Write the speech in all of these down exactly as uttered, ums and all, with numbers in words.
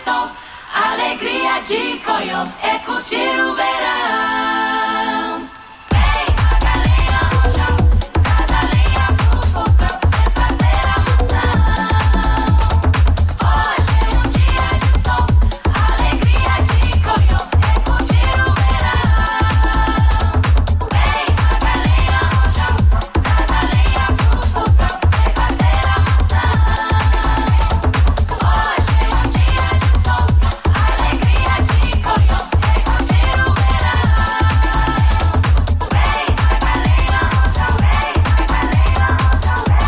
sol. Alegria de Coió é curtir o verão. Vem, a galinha no chão, casa lenha pro fogão, é fazer a moção. Hoje é um dia de sol, alegria de Coió é curtir o verão. Vem, a galinha no chão, casa lenha pro fogão, é fazer a moção. Hoje é um dia de sol, alegria de Coió é curtir o verão. Vem, a galinha no chão, vem, a galinha no chão, vem,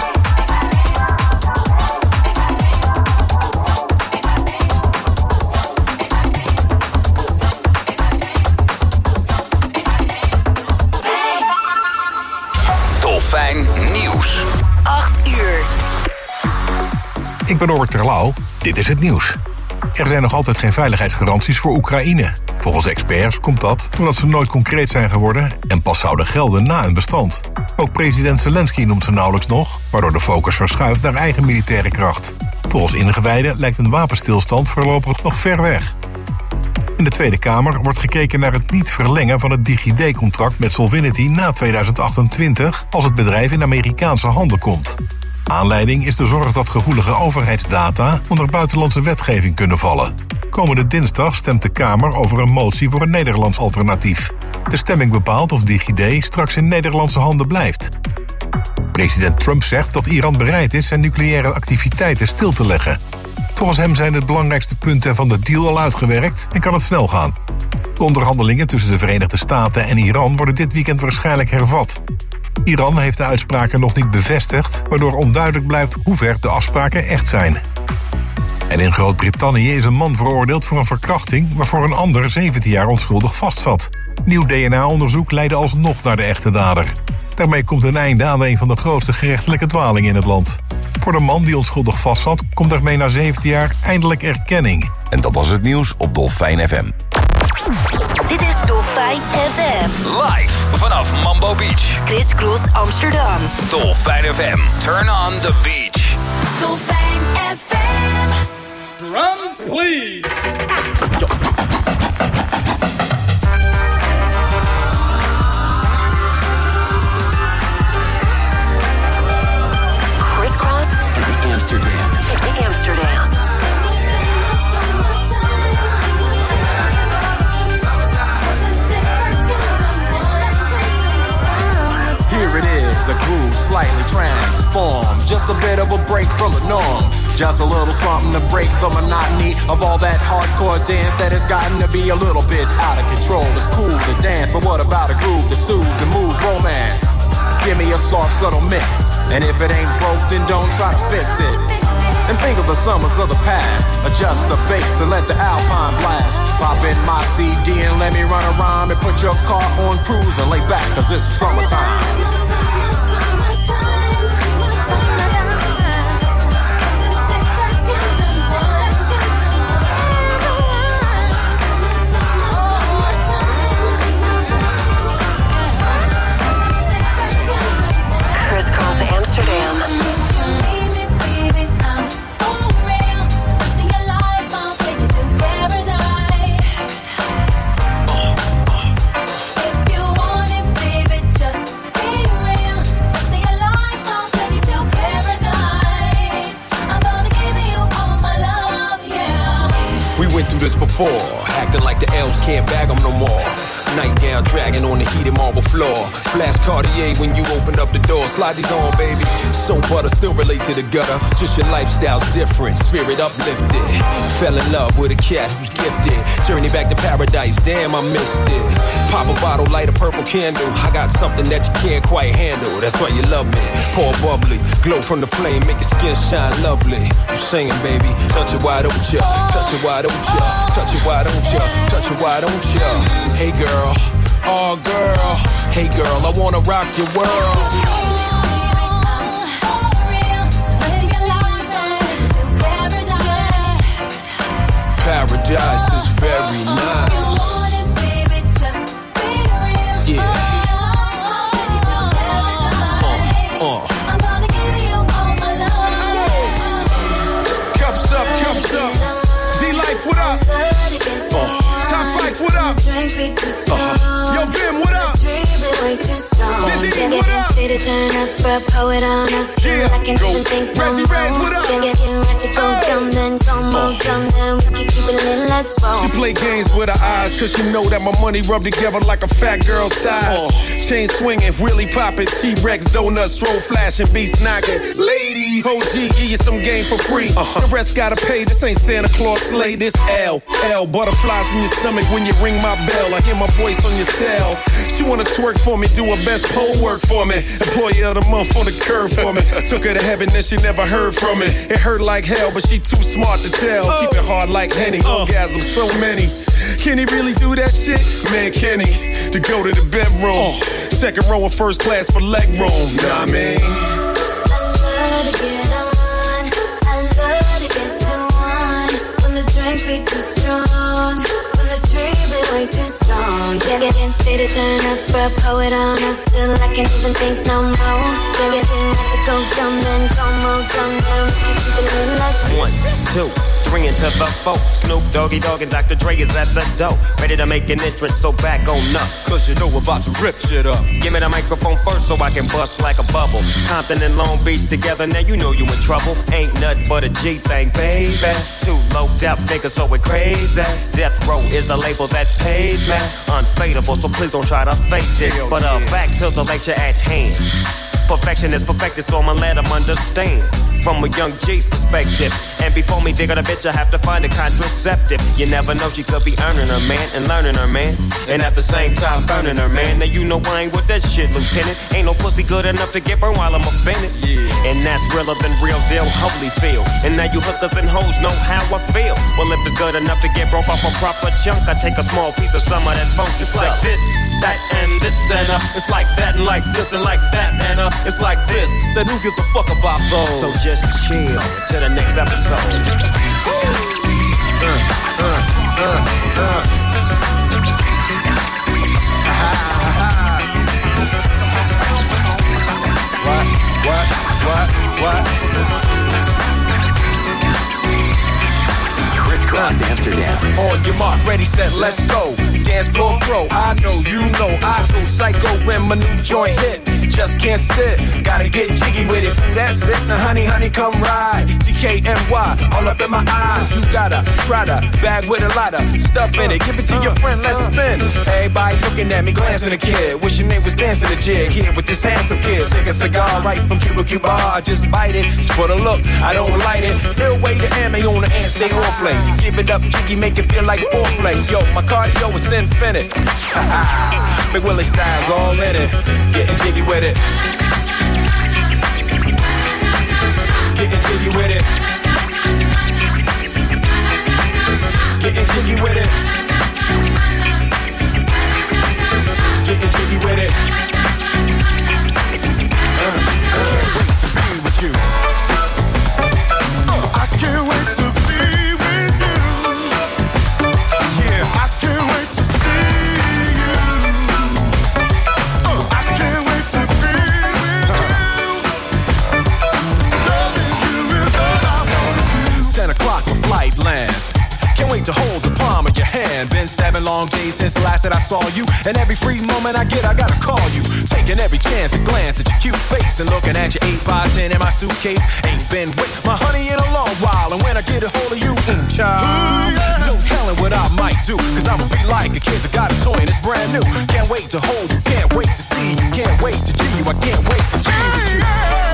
Dolfijn Nieuws. acht uur. Ik ben Robert Terlouw. Dit is het nieuws. Er zijn nog altijd geen veiligheidsgaranties voor Oekraïne. Volgens experts komt dat doordat ze nooit concreet zijn geworden en pas zouden gelden na een bestand. Ook president Zelensky noemt ze nauwelijks nog, waardoor de focus verschuift naar eigen militaire kracht. Volgens ingewijden lijkt een wapenstilstand voorlopig nog ver weg. In de Tweede Kamer wordt gekeken naar het niet verlengen van het DigiD-contract met Solvinity na tweeduizend achtentwintig als het bedrijf in Amerikaanse handen komt. Aanleiding is de zorg dat gevoelige overheidsdata onder buitenlandse wetgeving kunnen vallen. Komende dinsdag stemt de Kamer over een motie voor een Nederlands alternatief. De stemming bepaalt of DigiD straks in Nederlandse handen blijft. President Trump zegt dat Iran bereid is zijn nucleaire activiteiten stil te leggen. Volgens hem zijn de belangrijkste punten van de deal al uitgewerkt en kan het snel gaan. De onderhandelingen tussen de Verenigde Staten en Iran worden dit weekend waarschijnlijk hervat. Iran heeft de uitspraken nog niet bevestigd, waardoor onduidelijk blijft hoe ver de afspraken echt zijn. En in Groot-Brittannië is een man veroordeeld voor een verkrachting waarvoor een ander zeventien jaar onschuldig vastzat. Nieuw D N A-onderzoek leidde alsnog naar de echte dader. Daarmee komt een einde aan een van de grootste gerechtelijke dwalingen in het land. Voor de man die onschuldig vastzat komt daarmee na zeventien jaar eindelijk erkenning. En dat was het nieuws op Dolfijn F M. Dit is Dolfijn F M. Live vanaf Mambo Beach. Chris Cross Amsterdam. Dolfijn F M. Turn on the beach. Dolfijn F M. Drums, please. Chris Cross Amsterdam. Amsterdam. Here it is, a groove slightly transformed. Just a bit of a break from the norm. Just a little something to break the monotony of all that hardcore dance that has gotten to be a little bit out of control. It's cool to dance, but what about a groove that soothes and moves romance? Give me a soft, subtle mix. And if it ain't broke, then don't try to fix it. And think of the summers of the past. Adjust the bass and let the Alpine blast. Pop in my C D and let me run around and put your car on cruise and lay back, cause it's summertime. Crisscross Amsterdam. Through this before, acting like the elves can't bag them no more. Nightgown dragging on the heated marble floor. Flash Cartier when you open up the door. Slide these on, baby. So butter, still relate to the gutter. Just your lifestyle's different, spirit uplifted. Fell in love with a cat who's gifted. Journey back to paradise, damn, I missed it. Pop a bottle, light a purple candle. I got something that you can't quite handle. That's why you love me. Pour bubbly, glow from the flame, make your skin shine lovely. I'm singing, baby. Touch it, why don't ya? Touch it, why don't ya? Touch it, why don't ya? Touch it, why don't ya? Hey, girl. Oh, girl. Hey, girl, I wanna rock your world. Paradise is very nice. Yeah. Uh, uh. Cups up, cups up. D-Life Ice, what up? Uh, Top Flights, what up? Uh, Yo, Bim, what up? Dizzy, what up? Turn up, bro, pull it on up. Yeah, I can go. even think no Reggie Reyes, what up? more. Get ready to go dumb, then go more dumb, then we can keep it lit, let's roll. She play games with her eyes, cause she know that my money rub together like a fat girl's thighs. Uh, Chain swinging, wheelie popping, T-Rex, donuts, stroll flashing, beats knocking. Ladies, O G, give you some game for free. Uh-huh. The rest gotta pay, this ain't Santa Claus sleigh, this L. L, butterflies in your stomach when you ring my bell. I hear my voice on your cell. She wanna twerk for me, do her best pole work for me. Employee of the month on the curve for me. Took her to heaven, then she never heard from it. It hurt like hell, but she too smart to tell. Oh. Keep it hard like Henny, uh. orgasm so many. Can he really do that shit? Man, can he? To go to the bedroom. Oh. Second row of first class for leg room. Nah, I mean. I love to get on. I love to get to one. When the drink be too strong. When the tree be way too strong. Get it in, fit it, turn up, bro, pull it on up. Till I can't even think no more. Get it in, have to go dumb, then go more dumb, then we can keep it lit, let's go. One, two, three into the four. Snoop Doggy Dogg and Doctor Dre is at the door. Ready to make an entrance, so back on up. Cause you know we're about to rip shit up. Give me the microphone first so I can bust like a bubble. Compton and Long Beach together, now you know you in trouble. Ain't nothing but a G thing, baby. Too low depth niggas, so it crazy. Death Row is the label that pays me. Unfadable, so please don't try to fake this. But uh, back to the lecture at hand. Perfection is perfected, so I'ma let them understand. From a young G's perspective. And before me dig on a bitch, I have to find a contraceptive. You never know, she could be earning her man and learning her man. And at the same time burning her man. Now you know I ain't with that shit, Lieutenant. Ain't no pussy good enough to get burned while I'm offended. Yeah. And that's realer than real deal, Holyfield. And now you hookers and hoes know how I feel. Well, if it's good enough to get broke off a proper chunk, I take a small piece of some of that funky It's stuff. like this, that, and this, and uh. It's like that, and like this, and like that, and uh. It's like this, then who gives a fuck about those? So just chill till the next episode. Uh, uh, uh, uh. What, what, what, what? Crisscross Amsterdam. On your mark, ready, set, let's go. Dance floor pro, I know, you know, I go psycho when my new joint hit. Just can't sit, gotta get jiggy with it. That's it, now honey, honey, come ride. G K N Y, all up in my eye. You got a Prada bag with a lot of stuff in it. Give it to your friend, let's spin. Everybody looking at me, glancing a kid. Wishing they was dancing a jig here with this handsome kid. Take a cigar right from Cuba Cuba. I just bite it, it's for the look, I don't light it. Ill way to ammo on the hand, stay on play. Give it up, jiggy, make it feel like foreplay. Yo, my cardio is infinite. Big Willie style's all in it. Getting jiggy with it. Getting jiggy with it. Getting jiggy with it. Getting jiggy with it. Uh, I can't wait to be with you. I can't wait to be with you. Yeah, I can't wait to see you. I can't wait to be with you. Loving you is all I wanna do. Ten o'clock, the flight lands. Can't wait to hold the palm of your hand. Been seven long days since the last that I saw you. And every free moment I get, I gotta call you. Taking every chance to glance at your cute face. And looking at your eight by ten in my suitcase. Ain't been with my honey in a long while. And when I get a hold of you, mm, child, ooh, yeah. No telling what I might do. Cause I'ma be like a kid that got a toy and it's brand new. Can't wait to hold you, can't wait to see you. Can't wait to G you, I can't wait to be with you.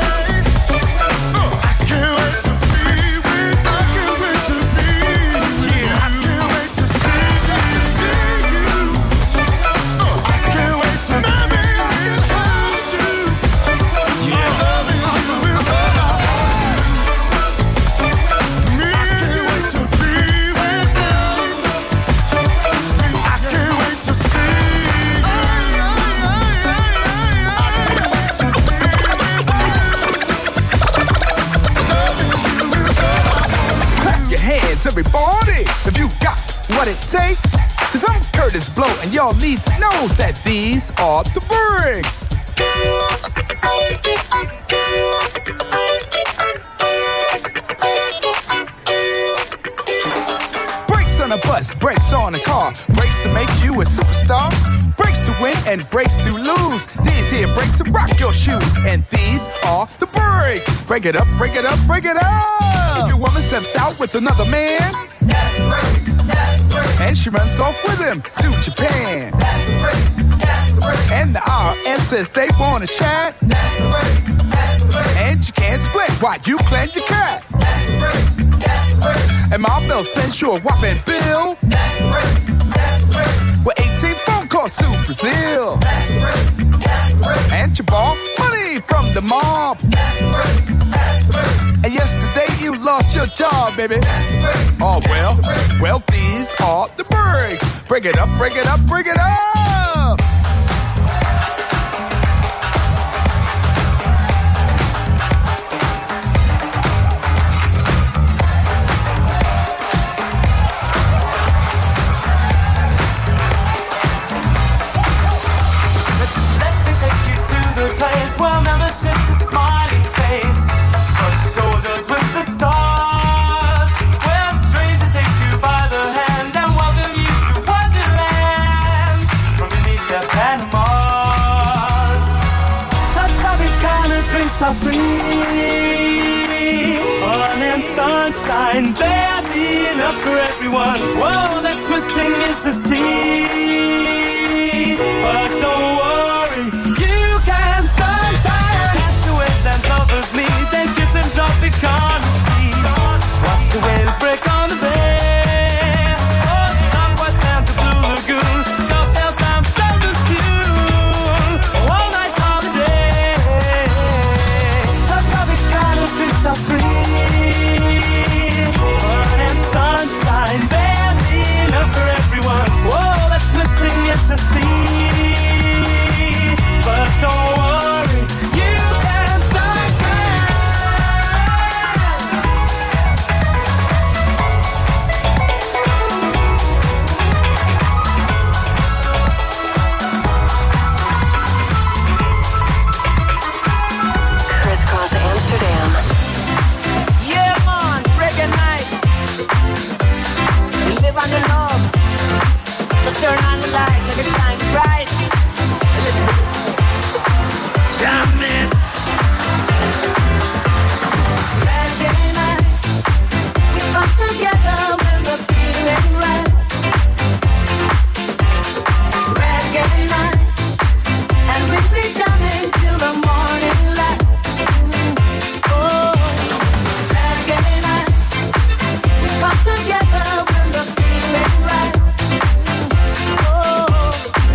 I can't wait to be with you. I can't wait to be with you. I can't wait to see you. I can't wait to, baby, I can hold you. Yeah. Loving you is all I want. Me, I can't wait to be with you. I can't wait to see you. I can't wait to be with you. Loving you is all I want. Clap your hands, everybody, if you got what it takes. Cause I'm Curtis Blow, and y'all need to know that these are the bricks. Break a bus, brakes on a car, brakes to make you a superstar, brakes to win and brakes to lose. These here brakes to rock your shoes, and these are the brakes. Break it up, break it up, break it up. If your woman steps out with another man, that's the brakes, that's the brakes. And she runs off with him to Japan, that's the brakes, that's the brakes. And the R S says they wanna chat, that's the brakes, that's the brakes. And you can't split while you claim your cat, that's the brakes, that's the brakes. And my bill sends you a whopping bill, that's the brakes, that's the brakes. With eighteen phone calls to Brazil, that's the brakes, that's the brakes. And you bought money from the mob, that's the brakes, that's the brakes. And yesterday you lost your job, baby, that's the brakes. Oh well, well these are the brakes. Break it up, break it up, break it up. Place where membership's a smiley face, brush shoulders with the stars, where strangers take you by the hand and welcome you to Wonderland from beneath their Panamas. The Tropicana drinks are free, fun and sunshine, there's enough for everyone. Whoa, that's missing is the sea, but don't worry, you can sunshine. Castaways and lovers meet and kiss and drop the sea. Watch the waves break on the bay. Oh, somewhat down to Blue Lagoon. Cocktail time, Summer's June. All night holiday. The Tropicana drinks are free. Fun and sunshine, there's enough for everyone. Whoa, that's missing is the sea. But don't worry, you can sunshine. Crisscross Amsterdam. Yeah, man, reggae night. We live on the love. So turn on the light, let it shine bright. Listen to this. Jam it. Reggae night. We come together when we're feeling right. Reggae night. And we'll be jamming till the morning light. Oh, reggae night. We come together when we're feeling right. Oh,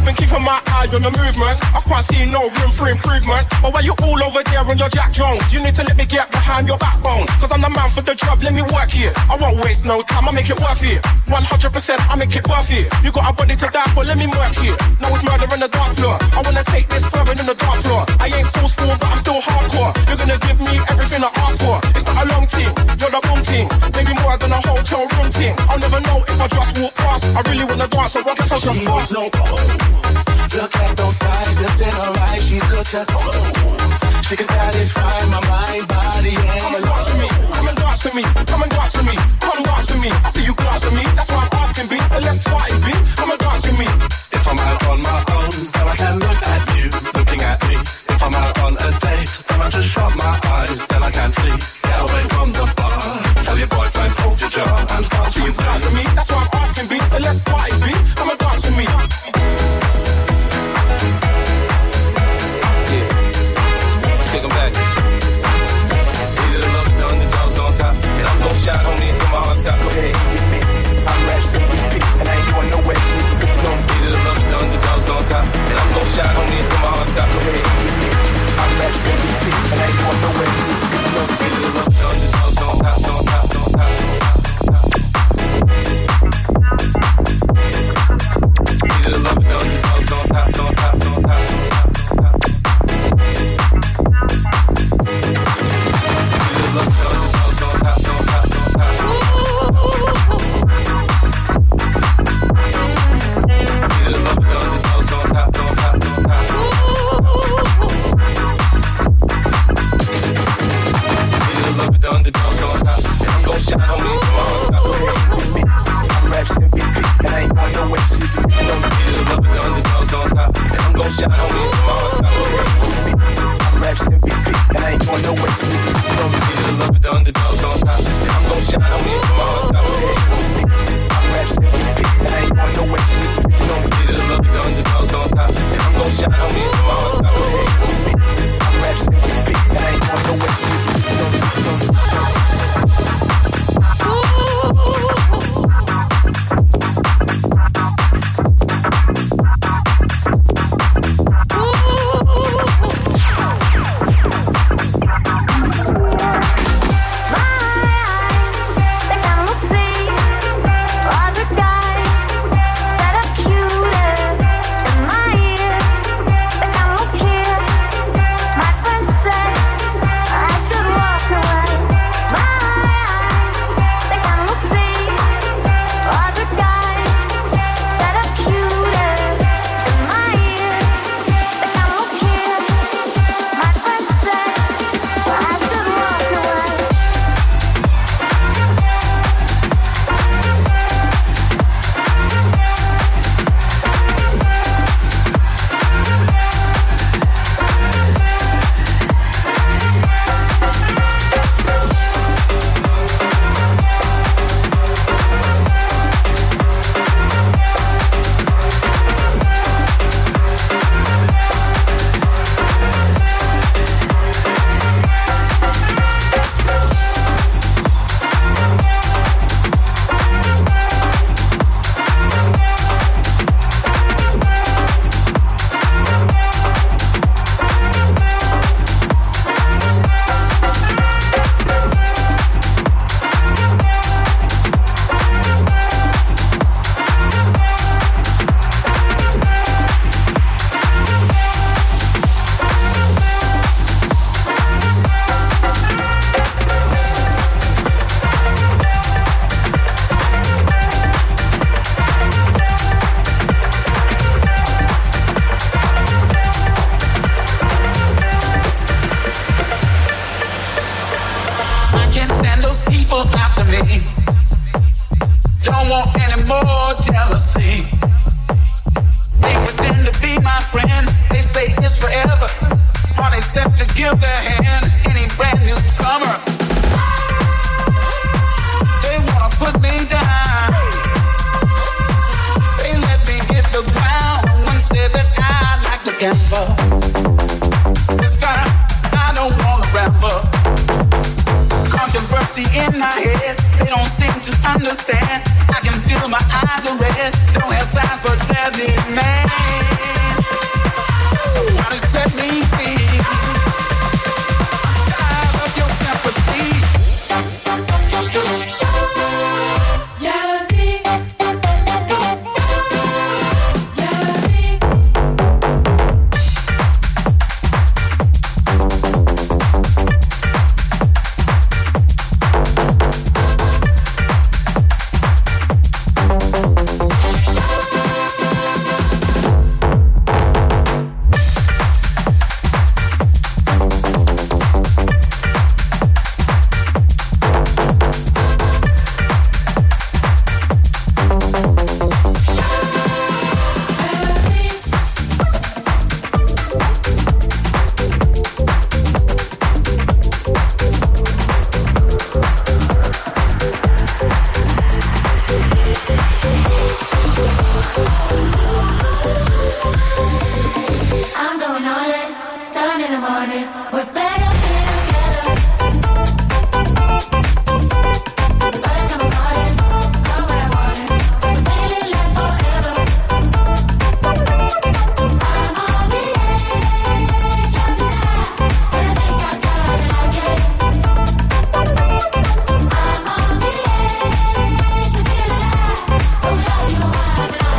been keeping my eye on the movement. I can't see no room for improvement. But while you all over there on your Jack Jones, you need to let me get behind your backbone. Cause I'm the man for the job, let me work here. I won't waste no time, I make it worth it. one hundred percent I make it worth it. You got a body to die for, let me work here. Now it's murder on the dance floor. I wanna take this further than the dance floor. I ain't forceful, but I'm still hardcore. You're gonna give me everything I ask for. It's not a long team, you're the boom team. Maybe more than a hotel room team. I'll never know if I just walk past. I really wanna dance, so I guess I'll just pass. Look at those thighs, it's in her eyes, she's good to oh. She can satisfy my mind, body, and come and dance with me, come and dance with me, come and dance with me, come dance with me. I see you glance with me, that's why I'm asking beats. So let's party, beat, come and dance with me. if I'm out on my own, then I can look at you, looking at me. If I'm out on a date, then I just shut my eyes, then I can see. Get away from the bar, tell your boyfriend, hold your jaw, and dance with me. Dance with me, that's why I'm asking beats. So let's party, beat, come and dance with me. Take 'em back. Needed a love, the underdogs on top. And I'm gon' shine on me until my heart stop. Go ahead, hit me. I'm raps and repeat, and I ain't going nowhere. Needed a love, the underdogs on top. And I'm gon' shine on me until my heart stop. Go ahead, hit me. I'm raps and repeat, and I ain't going nowhere. Needed a love, the underdogs on top, on top, on top. Needed a love, the underdogs on top, on top, on top. Understand, I can feel my eyes are red. Don't have time for that, man. morning. We're better together. First time I'm calling, got what I wanted. The feeling lasts forever. I'm on the edge of desire, and I think I got it like it. I'm on the edge to feel alive. Oh, how you want it.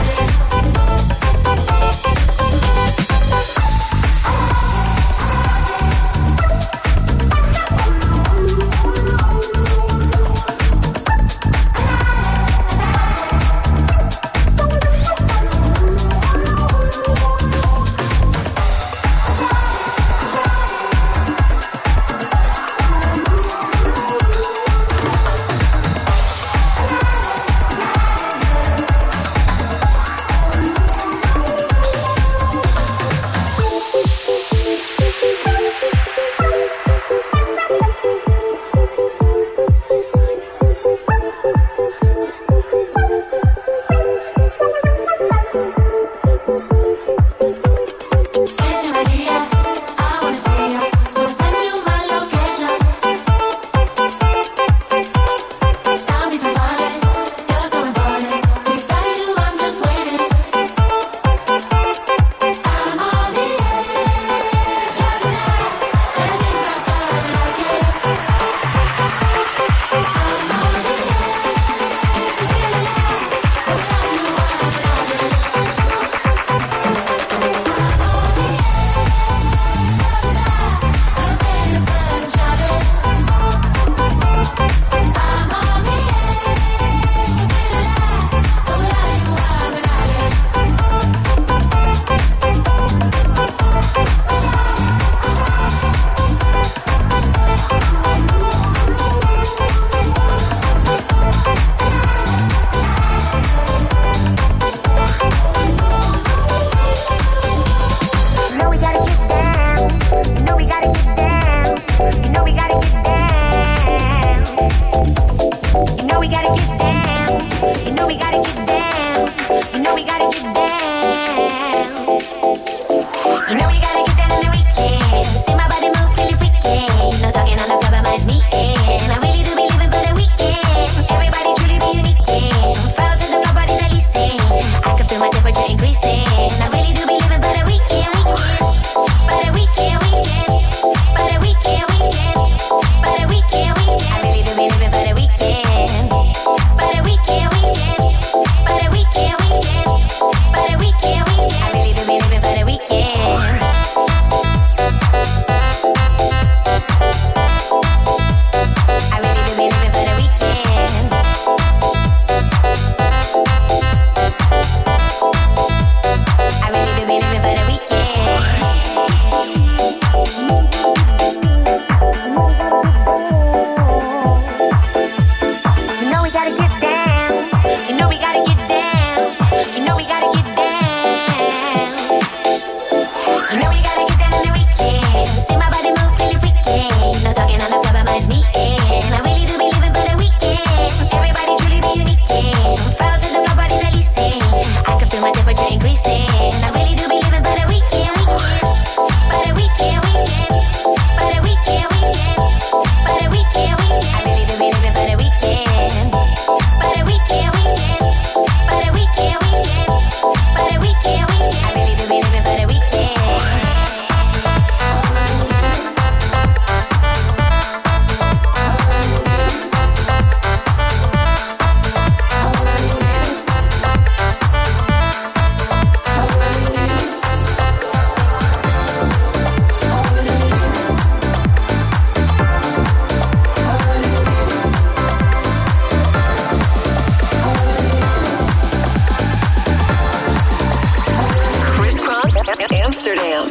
Amsterdam.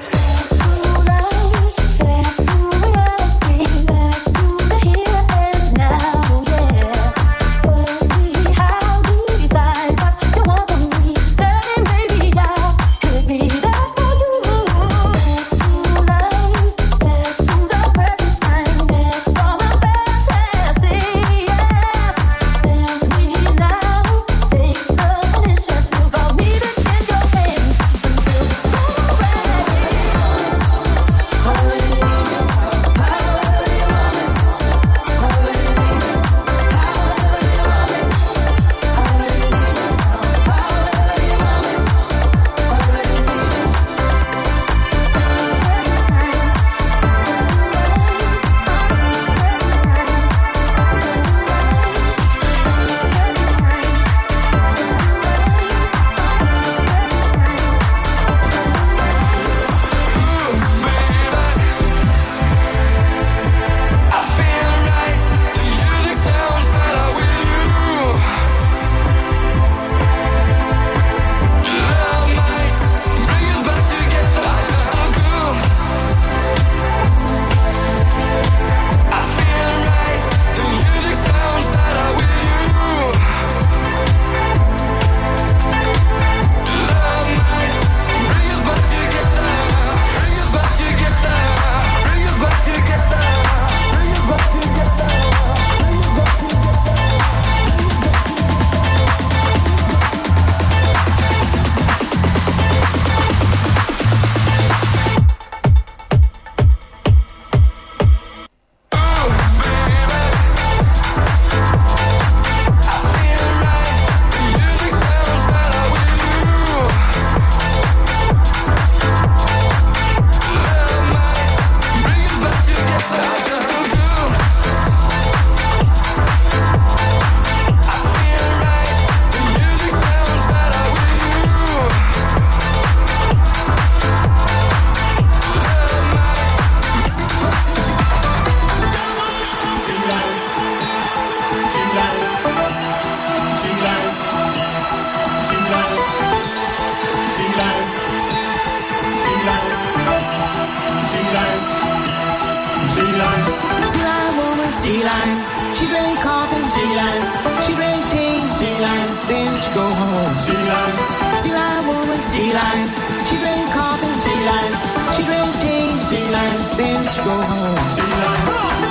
sea lion. She drink coffee, sea lion. She drink tea, sea lion. Then she go home, sea lion. Sea lion woman, sea lion. She drink coffee, sea lion. She drink tea, sea lion. Then she go home, sea lion.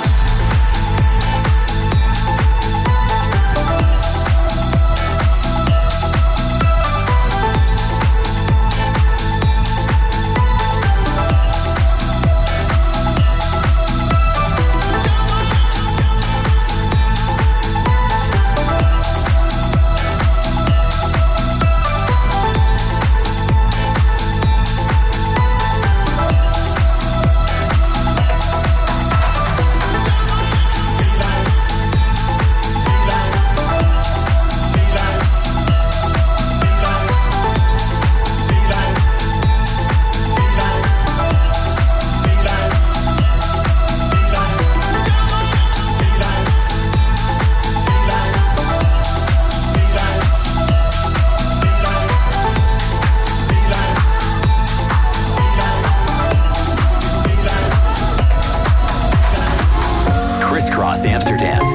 Amsterdam.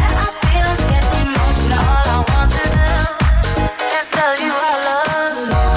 Tell you I love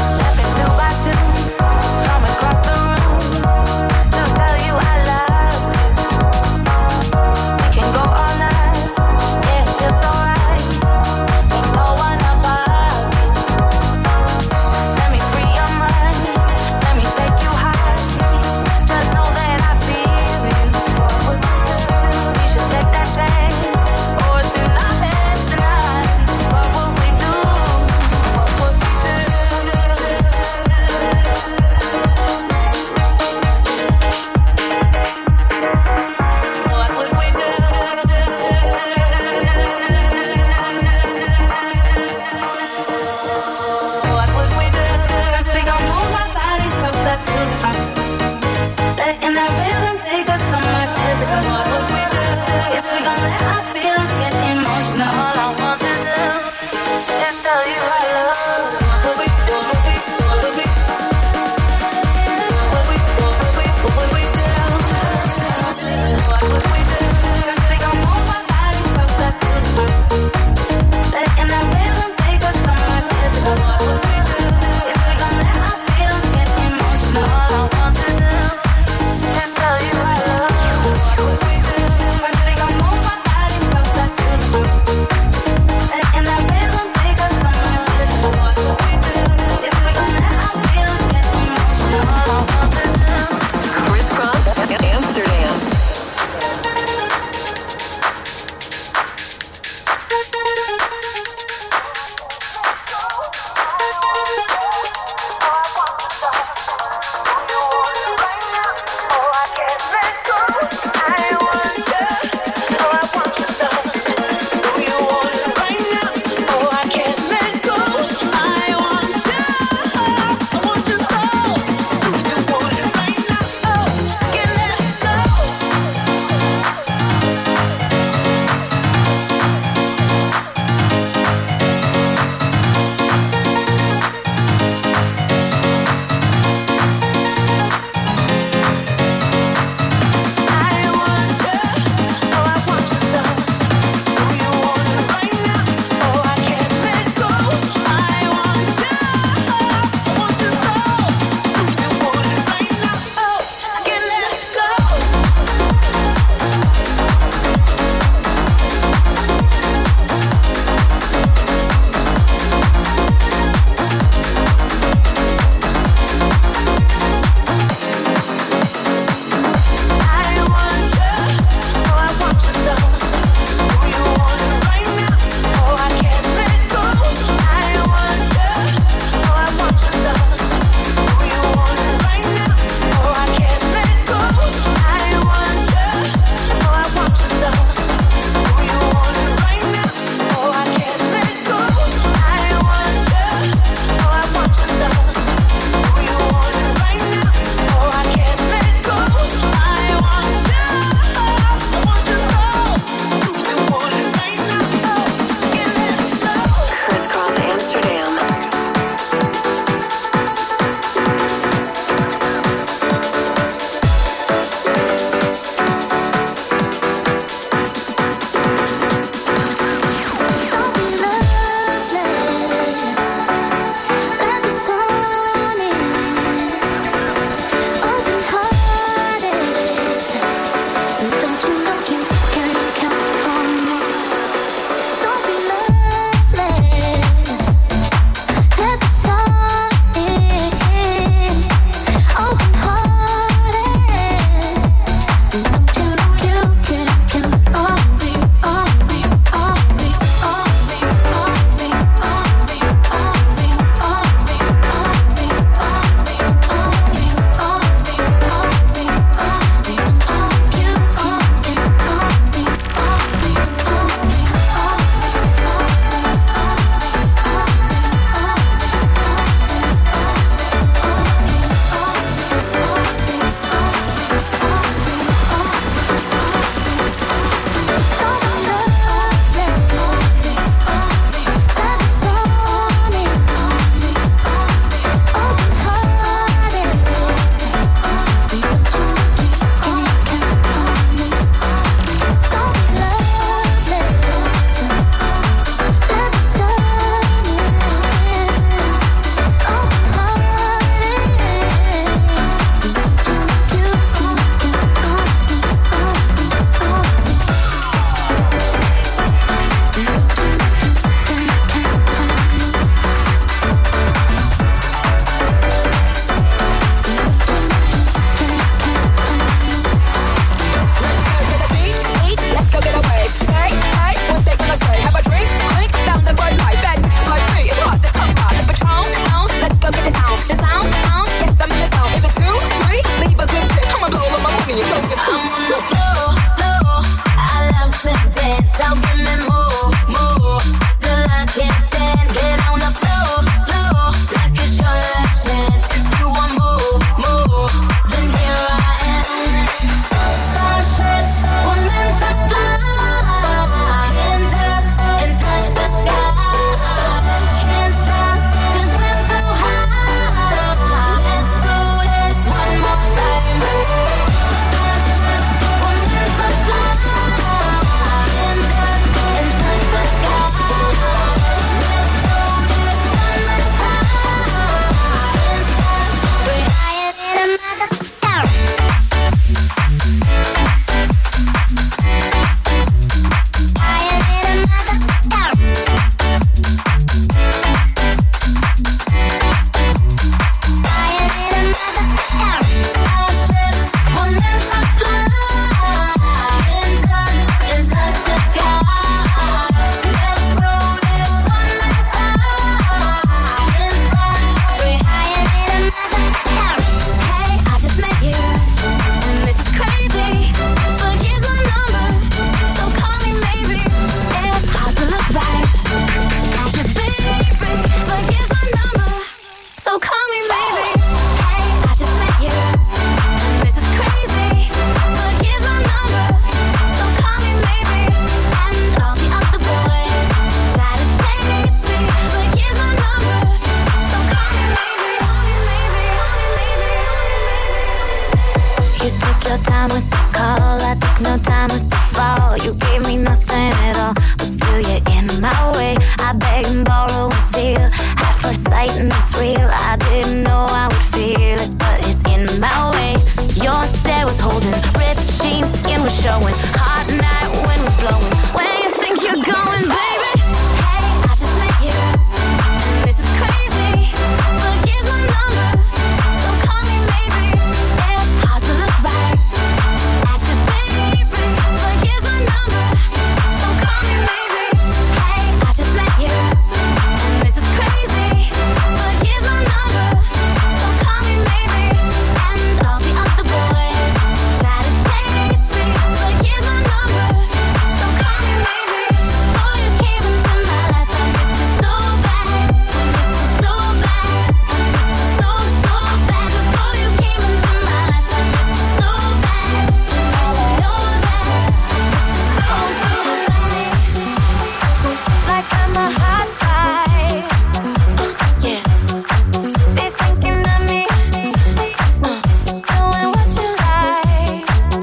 time with the call. I took no time with the fall. You gave me nothing at all, but still you're in my way. I beg and borrow and steal at first sight, and it's real. I didn't know I would feel it, but it's in my way. Your stare was holding, ripped jeans, skin was showing. Hot night, wind was blowing. Where you think you're going, baby? Hey, I just met you. This is crazy, but here's my number. So call me maybe. It's hard to look right at you, baby, but here's my number. So call me maybe. Hey, I just met you. This is crazy, but here's my number. So call me maybe. And all the other boys try to chase me, but here's my number. So call me maybe. Before you came into my life, I missed you so bad. I missed you so bad. I missed you so, so bad. Before you came into my life, I missed you so bad. And you should know that. I missed you so, so bad. Like I'm a hot guy. Yeah. Be thinking of me. Uh, doing what you like.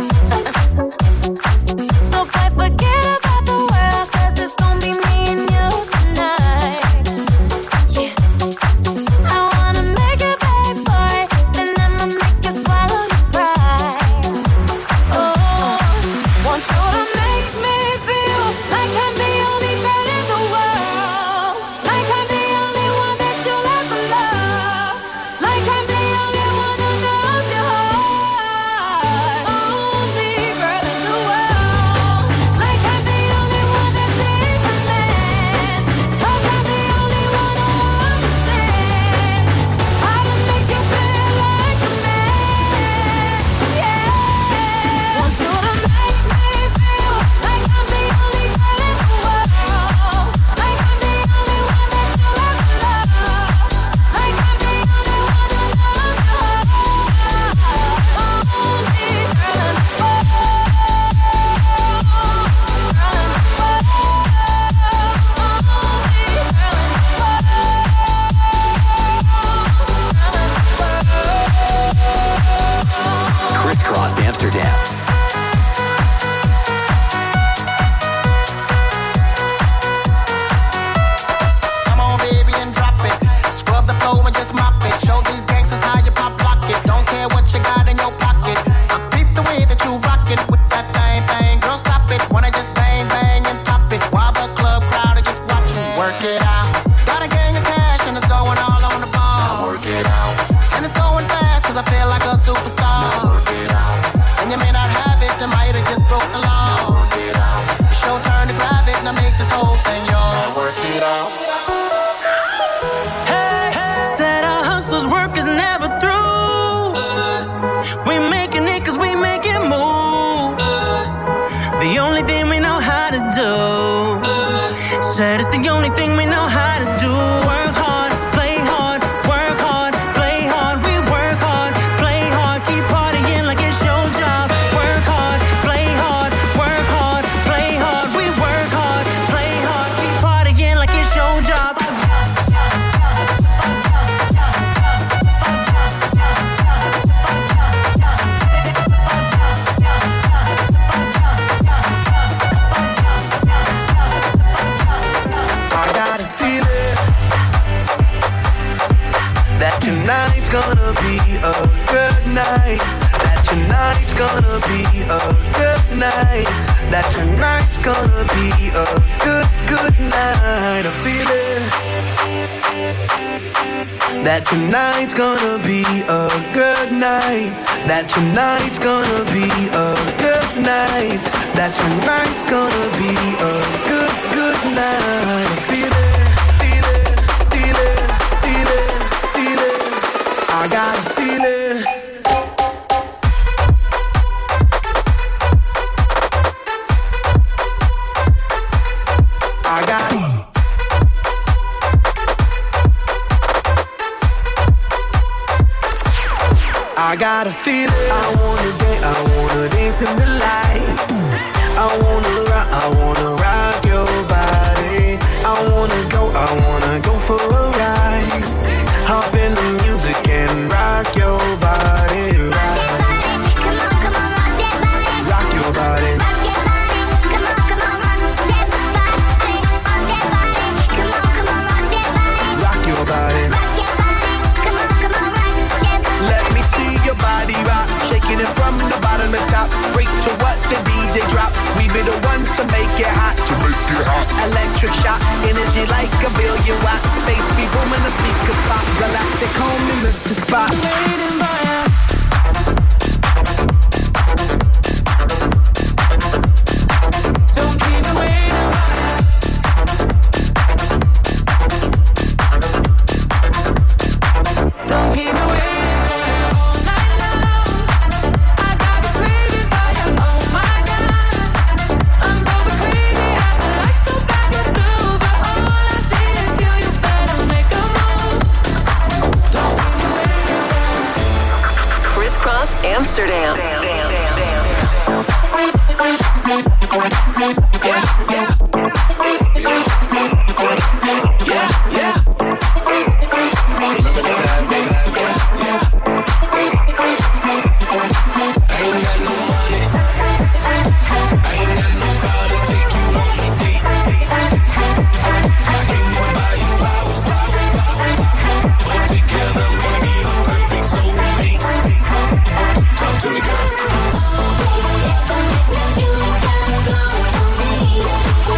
So boy, forget about the world, 'cause it's gonna be me and you tonight. Yeah. I wanna make it big, boy, then I'ma make you swallow your pride. Oh, want you to make me feel like I'm the only girl in the world, like I'm the only one that you'll ever love, like I'm the only one who knows your heart, only girl in the world, like I'm the only one that sees a man, 'cause I'm the only one who understands how to make you feel like a man. Yeah, want you to make me feel like I'm the only girl in the world, like I'm the only one that you'll ever love, like I'm the only one who knows your heart, only girl in the world, girl in the world, only girl in the world. Crisscross Amsterdam. Come on, baby, and drop it. Scrub the floor and just mop it. Show these gangsters how you pop lock it. Don't care what you got in your pocket. I peep the way that you rock it with that thing, thing. Girl, stop it. Wanna just bang, bang, and pop it. While the club crowd are just watching. Work it out. Got a gang of cash and it's going all on the ball. Now work it out. And it's going fast 'cause I feel like a superstar. Now work it out. And you may not have it, I might have just broke the law. Now work it out. It's your turn to grab it and I make this whole thing yours. Now work it out. Hey, said our hustlers' work is never through. We making it 'cause we making moves. The only thing we know how to do. Said it's the only thing we know how to do. Work hard, play hard, work hard, play hard. We work hard, play hard, keep partying like it's your job. Work hard, play hard, work hard, play hard. We work hard, play hard, keep partying like it's your job. I got a feeling that tonight's gonna be a good night. That tonight's gonna be a good night. That tonight's gonna be a good, good night. I feel it. That tonight's gonna be a good night. That tonight's gonna be a good night. That tonight's gonna be a good, good night. I feel it, feel it, feel it, feel it, feel it. I got a feeling. I got it. I got a feeling. I wanna dance, I wanna dance in the lights. I wanna rock, I wanna rock your body. I wanna go, I wanna go for a ride. Hop in the music and rock your body. Right. Come on, come on, rock that you at? Space be booming the speakers pop. Relax, they call me Mister Spot. Waiting by you. Don't keep me waiting by you. Don't keep me waiting for you all night long. I got the craving for you, oh my God. I'm going crazy as the lights go back and blue, but all I see is you. You better make a move. Don't keep me waiting for you. Crisscross Amsterdam. Yeah, yeah. Yeah, yeah. Remember the time, baby. Yeah, yeah. I ain't got no money. I ain't got no car to take you on a date. I can't even buy you flowers, flowers, flowers. But together we be the perfect soulmates. Talk to me, girl. You got flow for me.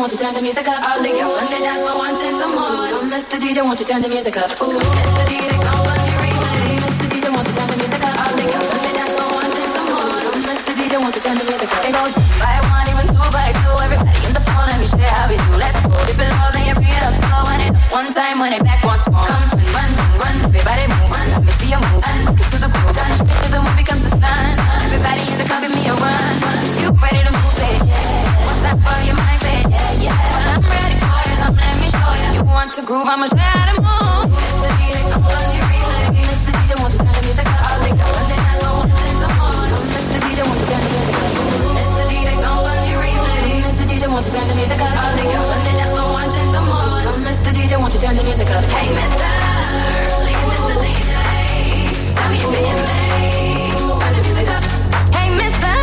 won't you turn the music up? All of you on the dance floor wanting some more. Oh, Mister D J, won't you turn the music up? Ooh, Mister D J, come on the replay. Mister D J, won't you turn the music up? All of you on the dance floor wanting some more. Oh, Mister D J, won't you turn the music up? It goes by one, even two by two. Everybody in the phone, let me share how we do. Let's go. Dip it low, then you bring it up slow. Run it up one time, run it back once more. Come run, run, run, everybody move. Run, let me see you move. Run, get to the groove. Run, straight to the movie comes the sun. Everybody in the club, give me a run. You ready to move? Say yeah. One time for your mind, say yeah, yeah. Well, I'm ready for you. Come, let me show you. You want to groove? I'ma show you how to move. Mister D J, come on, you relay. Mister D J, won't you turn the music up? All they go, and then I go on to some more. Mister D J, won't you turn the music up? Mister D J, come on, you relay. Mister D J, won't you turn the music up? All they go, and then I go on to some more. Mister D J, won't you turn the music up? Hey, Mister, please, Mister D J, tell me if you're in me. Turn the music up. Hey, Mister,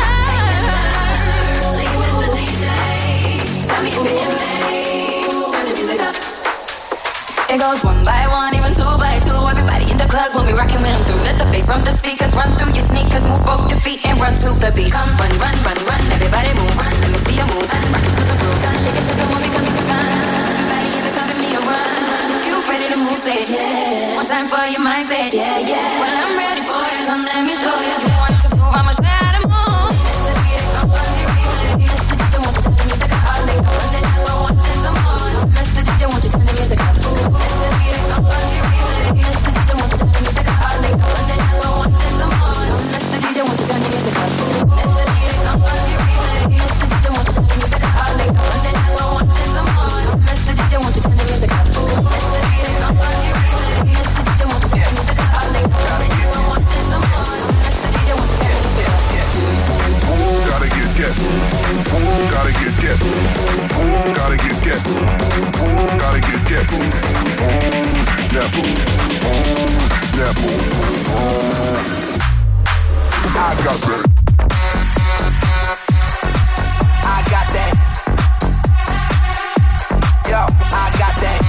please, Mister D J, tell me if you're in me. Turn the music up. It goes one by one, even two by two. Everybody in the club when we rockin' when I'm through. Let the bass from the speakers run through your sneakers. Move both your feet and run to the beat. Come run, run, run, run. Everybody move, run. Let me see you move. Run, rock it to the groove. Turn, shake it to the movie, come the sun. Everybody in the club, give me a run. If you ready to move, say it, yeah. One time for your mind, say it, yeah, yeah. Well, I'm ready for you. Come, let me show you. If you want to move, I'ma show you how to move. Mister D J, come on, you relay. Mister D J, won't you turn the music up? All they go, and then I go on to some more. Mister D J, won't you turn the music up? Mister D J, come on, you relay. Mister D J, won't you turn the music up? All they go, and then I go on to some more. Mister D J, won't you turn the music up? Mister D J, come on, you relay. Mister D J, won't you turn the music up? All they go, and then I go on to some more. Mister D J, won't you turn the music up? Mister D J, come on, you relay. Mister D J, won't you turn the music up? All they go, and then I go on to some more. Mister D J, won't you turn the music up? Gotta get get, gotta get get, gotta get get, gotta get get. Nap, nap. I got that. I got that. Yo, I got that.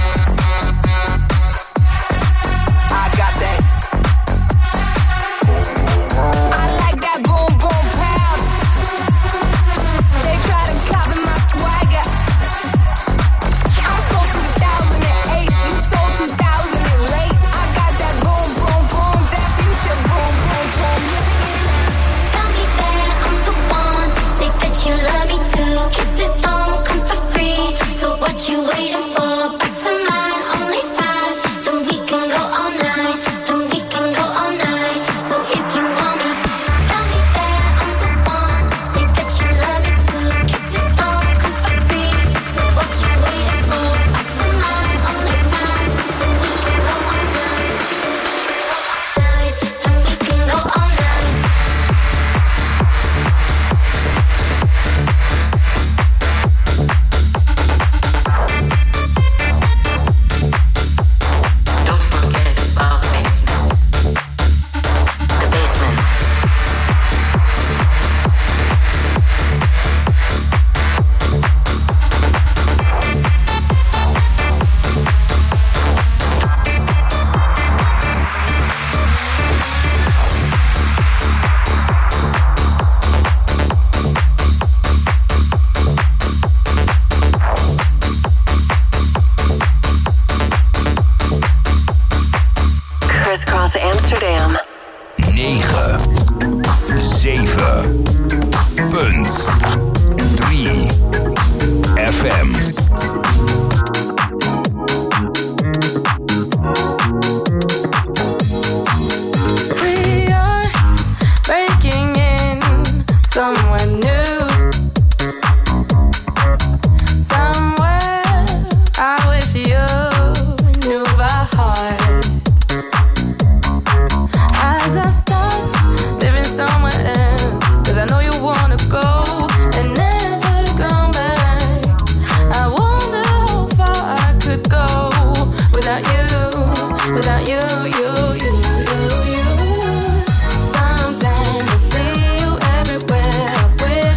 I got that. I like that boom boom pound. They try to copy my swagger. I'm sold two thousand eight, you sold two thousand eight. I got that boom boom boom, that future boom boom boom. Tell me that I'm the one. Say that you love me too. Kisses don't come for free. So what you waiting for? Back to mine, only five. Then we can go all night. Then we can go all night. So if you want me, tell me that I'm the one. Say that you love me too. Kisses don't come for free. So what you waiting for? Back to mine, only five. Then we can go all night. Then we can go all night. Don't forget about the basement. The basement. Crisscross Amsterdam. negen, zeven, punt drie F M. We are breaking in somewhere new, somewhere I wish you knew by heart. As I start living somewhere else, 'cause I know you wanna go and never come back. I wonder how far I could go without you, without you, you, you, you, you. Sometimes I see you everywhere. I wish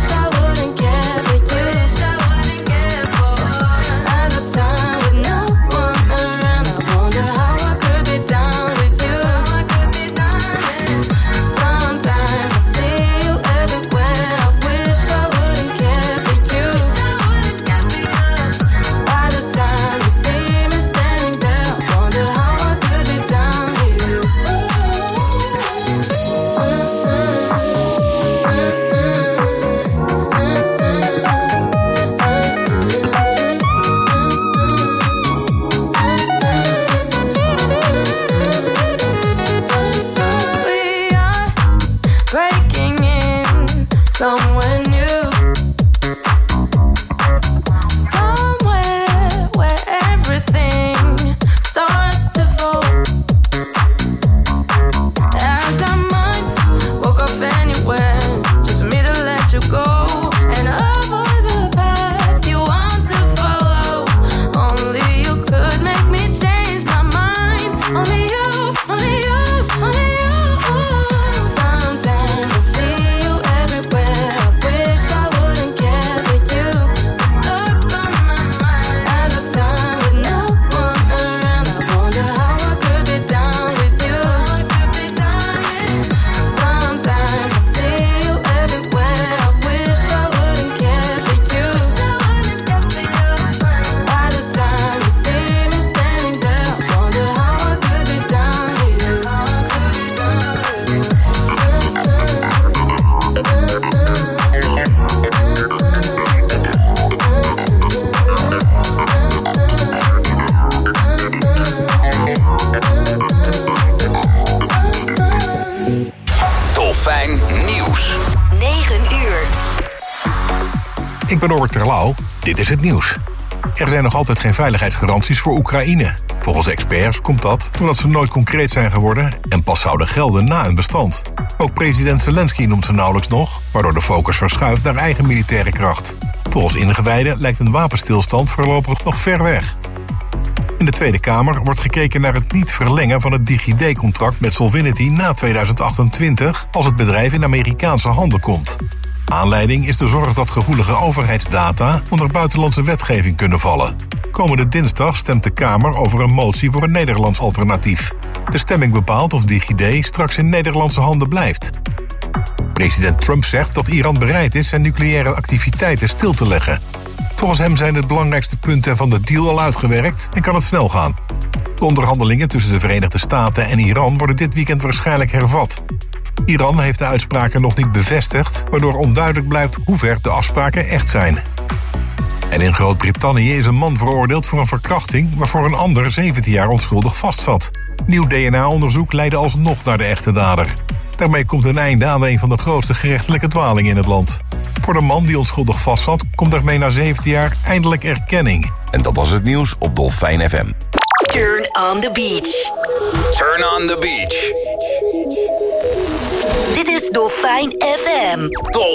somewhere new, somewhere where everything starts to fall. As our mind woke up anywhere, just for me to let you go and avoid the path you want to follow. Only you could make me change my mind. Only you, only you, only you. Sometimes I see you everywhere. I wish I wouldn't care for you. Stuck on my mind at a time with no one around. I wonder how I could be down with you. Sometimes I see you everywhere. I wish I wouldn't care for you. By the time you see me standing there, I wonder how I could be down with you. Dolfijn Nieuws. negen uur. Ik ben Norbert Terlouw. Dit is het nieuws. Er zijn nog altijd geen veiligheidsgaranties voor Oekraïne. Volgens experts komt dat doordat ze nooit concreet zijn geworden en pas zouden gelden na een bestand. Ook president Zelensky noemt ze nauwelijks nog, waardoor de focus verschuift naar eigen militaire kracht. Volgens ingewijden lijkt een wapenstilstand voorlopig nog ver weg. In de Tweede Kamer wordt gekeken naar het niet verlengen van het DigiD-contract met Solvinity na tweeduizend achtentwintig als het bedrijf in Amerikaanse handen komt. Aanleiding is de zorg dat gevoelige overheidsdata onder buitenlandse wetgeving kunnen vallen. Komende dinsdag stemt de Kamer over een motie voor een Nederlands alternatief. De stemming bepaalt of DigiD straks in Nederlandse handen blijft. President Trump zegt dat Iran bereid is zijn nucleaire activiteiten stil te leggen. Volgens hem zijn de belangrijkste punten van de deal al uitgewerkt en kan het snel gaan. De onderhandelingen tussen de Verenigde Staten en Iran worden dit weekend waarschijnlijk hervat. Iran heeft de uitspraken nog niet bevestigd, waardoor onduidelijk blijft hoe ver de afspraken echt zijn. En in Groot-Brittannië is een man veroordeeld voor een verkrachting waarvoor een ander zeventien jaar onschuldig vastzat. Nieuw D N A-onderzoek leidde alsnog naar de echte dader. Daarmee komt een einde aan een van de grootste gerechtelijke dwalingen in het land. Voor de man die onschuldig vastzat komt daarmee na zeventien jaar eindelijk erkenning. En dat was het nieuws op Dolfijn F M. Turn on the beach. Turn on the beach. Dit is Dolfijn F M.